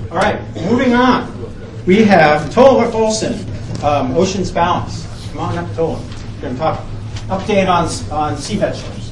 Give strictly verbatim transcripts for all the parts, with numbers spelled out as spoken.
All right, moving on. We have Tola Folson, um, Ocean's Balance. Come on up, Tola. We're going to talk update on on sea vegetables.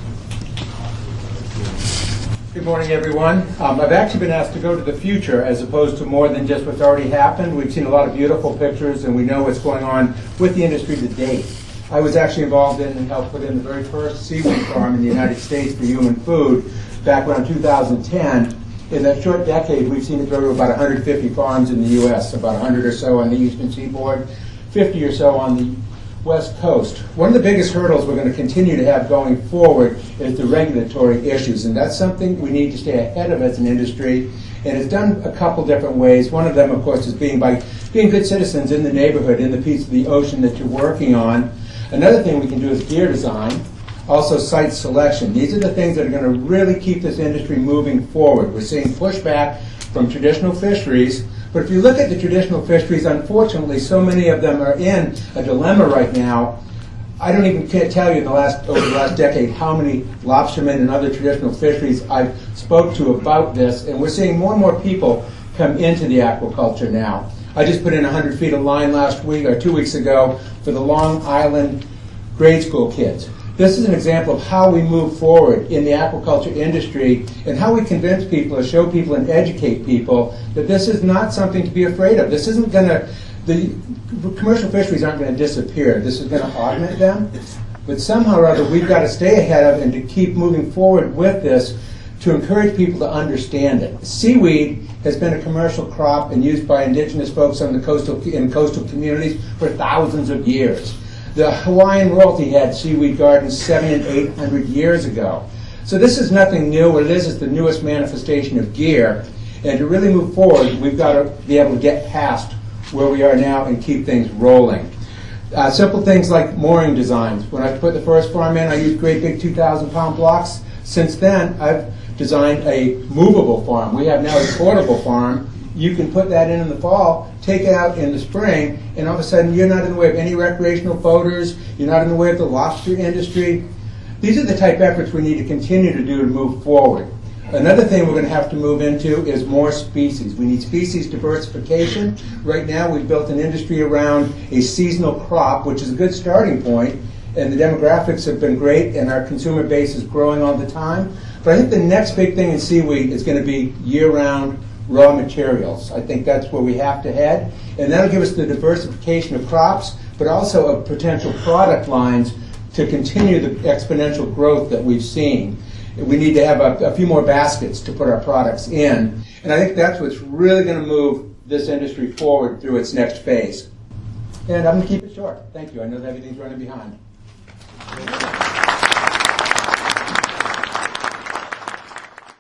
Good morning, everyone. Um, I've actually been asked to go to the future as opposed to more than just what's already happened. We've seen a lot of beautiful pictures, and we know what's going on with the industry to date. I was actually involved in and helped put in the very first seaweed farm in the United States for human food back around two thousand ten. In that short decade, we've seen it grow to about one hundred fifty farms in the U S, about one hundred or so on the eastern seaboard, fifty or so on the West Coast. One of the biggest hurdles we're going to continue to have going forward is the regulatory issues, and that's something we need to stay ahead of as an industry, and it's done a couple different ways. One of them, of course, is being by being good citizens in the neighborhood, in the piece of the ocean that you're working on. Another thing we can do is gear design, also site selection. These are the things that are going to really keep this industry moving forward. We're seeing pushback from traditional fisheries, but if you look at the traditional fisheries, unfortunately, so many of them are in a dilemma right now. I don't even can't tell you in the last over the last decade how many lobstermen and other traditional fisheries I've spoke to about this, and we're seeing more and more people come into the aquaculture now. I just put in one hundred feet of line last week or two weeks ago for the Long Island grade school kids. This is an example of how we move forward in the aquaculture industry and how we convince people or show people and educate people that this is not something to be afraid of. This isn't going to, the commercial fisheries aren't going to disappear. This is going to augment them. But somehow or other, we've got to stay ahead of and to keep moving forward with this to encourage people to understand it. Seaweed has been a commercial crop and used by indigenous folks on the coastal, in coastal communities for thousands of years. The Hawaiian royalty had seaweed gardens seven and eight hundred years ago. So this is nothing new. What it is is the newest manifestation of gear. And to really move forward, we've got to be able to get past where we are now and keep things rolling. Uh, simple things like mooring designs. When I put the first farm in, I used great big two thousand pound blocks. Since then, I've designed a movable farm. We have now a portable farm. You can put that in in the fall, take it out in the spring, and all of a sudden you're not in the way of any recreational boaters, you're not in the way of the lobster industry. These are the type efforts we need to continue to do to move forward. Another thing we're going to have to move into is more species. We need species diversification. Right now we've built an industry around a seasonal crop, which is a good starting point, and the demographics have been great, and our consumer base is growing all the time. But I think the next big thing in seaweed is going to be year-round raw materials. I think that's where we have to head, and that'll give us the diversification of crops, but also of potential product lines to continue the exponential growth that we've seen. We need to have a, a few more baskets to put our products in, and I think that's what's really going to move this industry forward through its next phase. And I'm going to keep it short. Thank you. I know that everything's running behind.